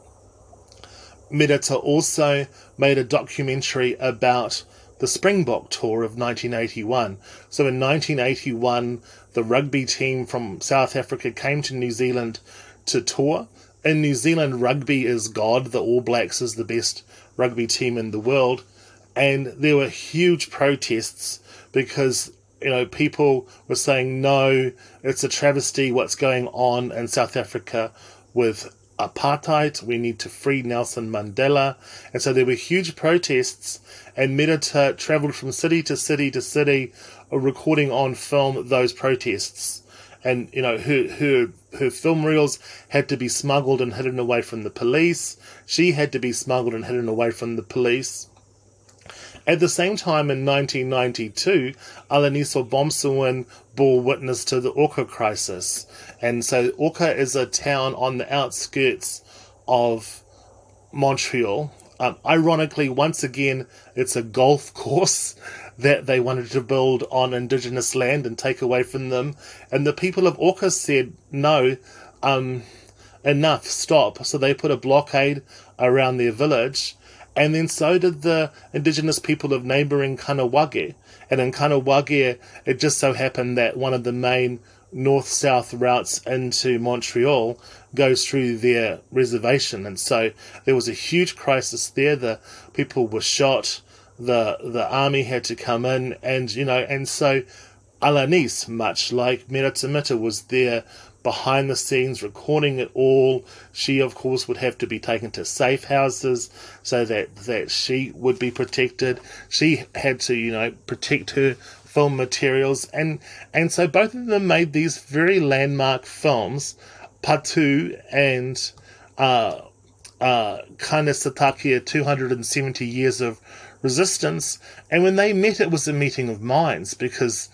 Merita also made a documentary about the Springbok tour of 1981. So in 1981, the rugby team from South Africa came to New Zealand to tour. In New Zealand, rugby is God. The All Blacks is the best rugby team in the world. And there were huge protests because, people were saying, no, it's a travesty what's going on in South Africa with apartheid. We need to free Nelson Mandela. And so there were huge protests, and Merita travelled from city to city to city, recording on film those protests. And, her film reels had to be smuggled and hidden away from the police. She had to be smuggled and hidden away from the police. At the same time, in 1992, Alaniso Bomsawin bore witness to the Oka crisis. And so Oka is a town on the outskirts of Montreal. Ironically, once again, it's a golf course that they wanted to build on Indigenous land and take away from them. And the people of Oka said, no, enough, stop. So they put a blockade around their village. And then so did the Indigenous people of neighbouring Kanawage. And in Kanawage, it just so happened that one of the main north-south routes into Montreal goes through their reservation. And so there was a huge crisis there. The people were shot. The army had to come in. And so Alanis, much like Merita Mita, was there behind the scenes recording it all. She, of course, would have to be taken to safe houses so that she would be protected. She had to, protect her film materials. And so both of them made these very landmark films, Patu and Kanesatakia, 270 Years of Resistance. And when they met, it was a meeting of minds because,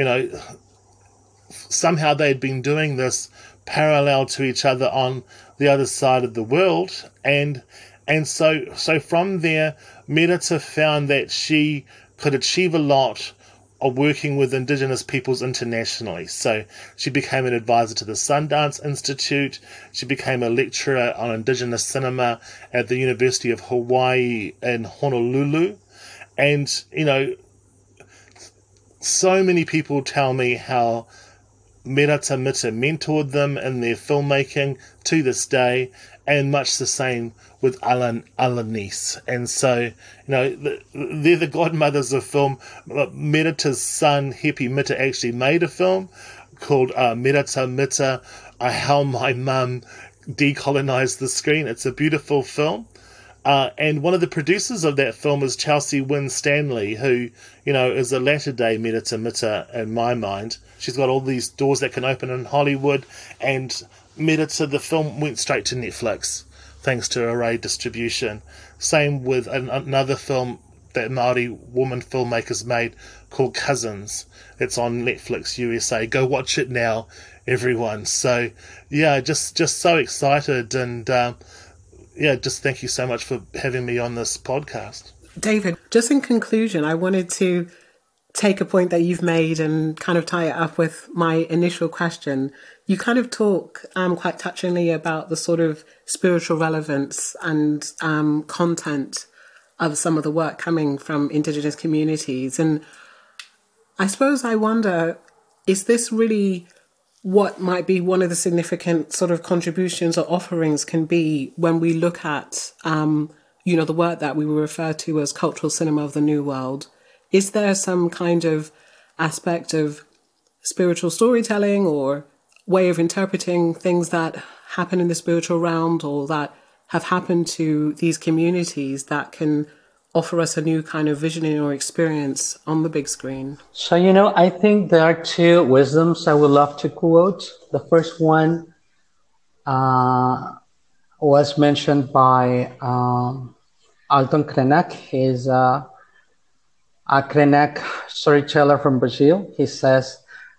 somehow they'd been doing this parallel to each other on the other side of the world. And so from there, Merita found that she could achieve a lot of working with Indigenous peoples internationally. So she became an advisor to the Sundance Institute. She became a lecturer on Indigenous cinema at the University of Hawaii in Honolulu. And, so many people tell me how Merita Mita mentored them in their filmmaking to this day, and much the same with Alanis. And so, they're the godmothers of film. Merita's son, Hepi Mita, actually made a film called Merita Mita, How My Mum Decolonized the Screen. It's a beautiful film. And one of the producers of that film is Chelsea Wynne Stanley, who, is a latter-day Merita Mita in my mind. She's got all these doors that can open in Hollywood, and Merita, the film, went straight to Netflix, thanks to Array Distribution. Same with another film that Māori woman filmmakers made called Cousins. It's on Netflix USA. Go watch it now, everyone. So, yeah, just so excited, and just thank you so much for having me on this podcast. David, just in conclusion, I wanted to take a point that you've made and kind of tie it up with my initial question. You kind of talk quite touchingly about the sort of spiritual relevance and content of some of the work coming from Indigenous communities. And I suppose I wonder, is this really what might be one of the significant sort of contributions or offerings can be when we look at, the work that we refer to as cultural cinema of the New World? Is there some kind of aspect of spiritual storytelling or way of interpreting things that happen in the spiritual realm or that have happened to these communities that can offer us a new kind of visioning or experience on the big screen? So, I think there are two wisdoms I would love to quote. The first one was mentioned by Alton Krenak. He's a Krenak storyteller from Brazil. He says,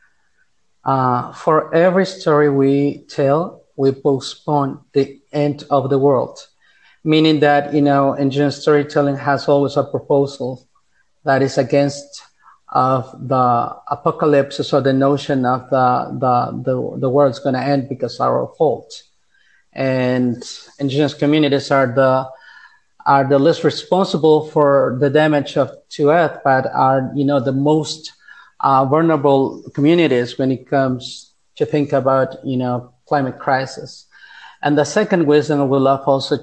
for every story we tell, we postpone the end of the world. meaning that, Indigenous storytelling has always a proposal that is against of the apocalypse, or the notion of the world's going to end because of our fault. And Indigenous communities are the least responsible for the damage to Earth, but are the most vulnerable communities when it comes to think about climate crisis. And the second wisdom I would love also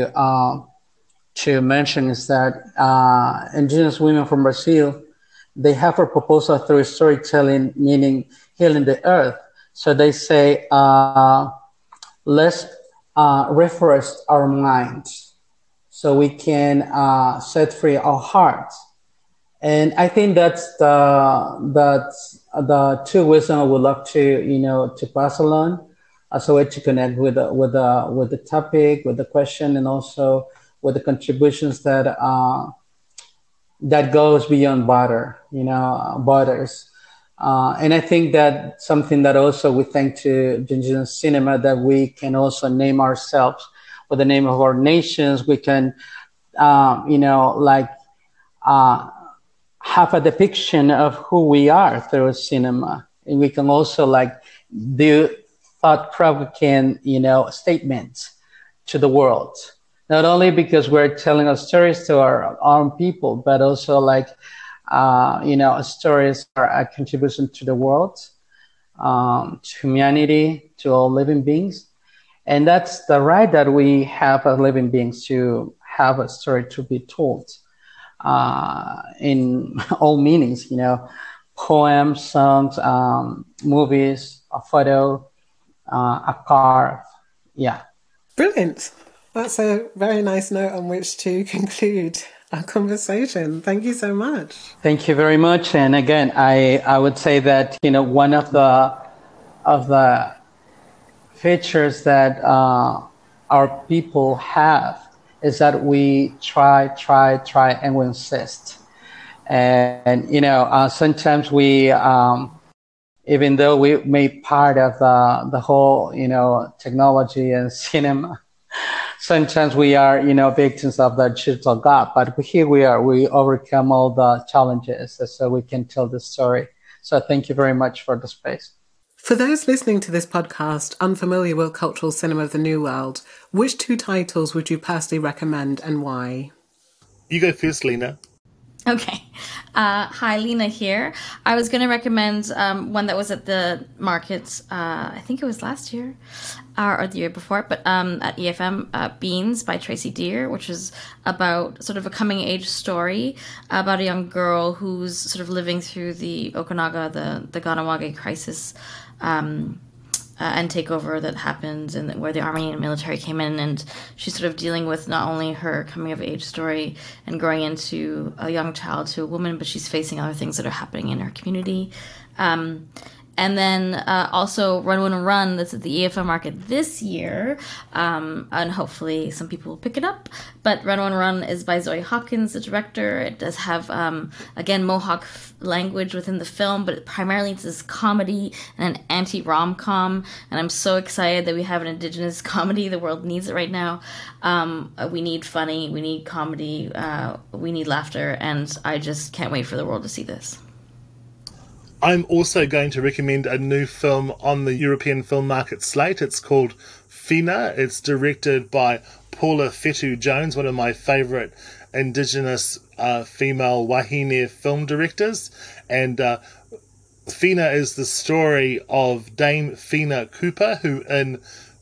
to mention is that Indigenous women from Brazil, they have a proposal through storytelling, meaning healing the earth. So they say, let's reforest our minds so we can set free our hearts. And I think that's the two wisdom I would love to pass along as a way to connect with the topic, with the question, and also with the contributions that goes beyond borders. And I think that something that also we thank to Indigenous cinema, that we can also name ourselves with the name of our nations. We can, have a depiction of who we are through cinema. And we can also do thought-provoking, statements to the world. Not only because we're telling our stories to our own people, but also stories are a contribution to the world, to humanity, to all living beings. And that's the right that we have as living beings, to have a story to be told in all meanings, poems, songs, movies, a photo, a card. Yeah. Brilliant. That's a very nice note on which to conclude our conversation. Thank you so much. Thank you very much. And again, I would say that, one of the features that our people have is that we try, and we insist. And, sometimes we, even though we made part of the whole, technology and cinema, sometimes we are, victims of the digital gap. But here we are, we overcome all the challenges so we can tell the story. So thank you very much for the space. For those listening to this podcast unfamiliar with cultural cinema of the New World, which two titles would you personally recommend and why? You go first, Lena. Okay. Hi, Lena here. I was going to recommend one that was at the markets, I think it was last year or the year before, but at EFM, Beans by Tracy Deer, which is about sort of a coming-age story about a young girl who's sort of living through the Okanaga, the Ganawage crisis, and takeover that happened, and where the army and military came in, and she's sort of dealing with not only her coming of age story and growing into a young child to a woman, but she's facing other things that are happening in her community. And then also Run, Run, Run, that's at the EFM market this year, and hopefully some people will pick it up. But Run, Run, Run is by Zoe Hopkins, the director. It does have, again, Mohawk language within the film, but primarily it's this comedy and an anti-rom-com, and I'm so excited that we have an Indigenous comedy. The world needs it right now. We need funny, we need comedy, we need laughter, and I just can't wait for the world to see this. I'm also going to recommend a new film on the European film market slate. It's called Fina. It's directed by Paula Whetu-Jones, one of my favourite Indigenous female wahine film directors. And Fina is the story of Dame Fina Cooper, who in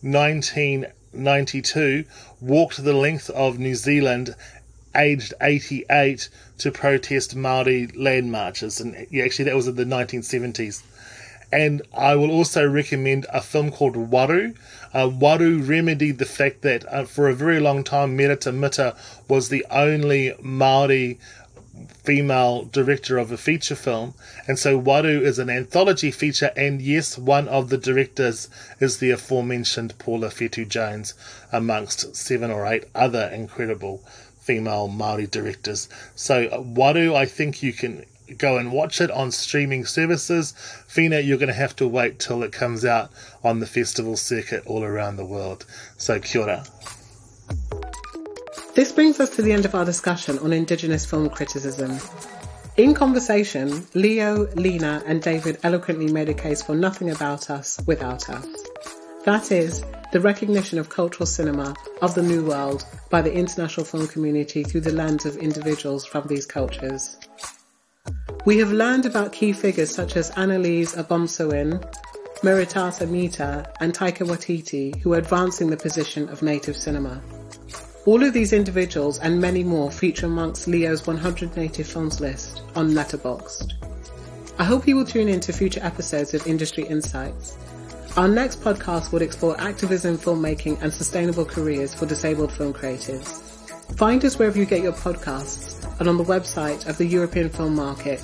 1992 walked the length of New Zealand aged 88 to protest Māori land marches, and actually that was in the 1970s. And I will also recommend a film called Waru. Waru remedied the fact that for a very long time Merata Mita was the only Māori female director of a feature film, and so Waru is an anthology feature, and yes, one of the directors is the aforementioned Paula Whetu-Jones, amongst 7 or 8 other incredible female Māori directors. So Waru, I think you can go and watch it on streaming services. Fina, you're going to have to wait till it comes out on the festival circuit all around the world. So kia ora. This brings us to the end of our discussion on Indigenous film criticism. In conversation, Leo, Lena and David eloquently made a case for nothing about us without us. That is, the recognition of cultural cinema of the New World by the international film community through the lens of individuals from these cultures. We have learned about key figures such as Annalise Abomsawin, Miritata Mita and Taika Waititi who are advancing the position of native cinema. All of these individuals and many more feature amongst Leo's 100 native films list on Letterboxd. I hope you will tune in to future episodes of Industry Insights. Our next podcast will explore activism, filmmaking and sustainable careers for disabled film creatives. Find us wherever you get your podcasts and on the website of the European Film Market,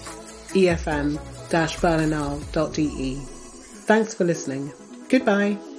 www.efm-berlinale.de. Thanks for listening. Goodbye.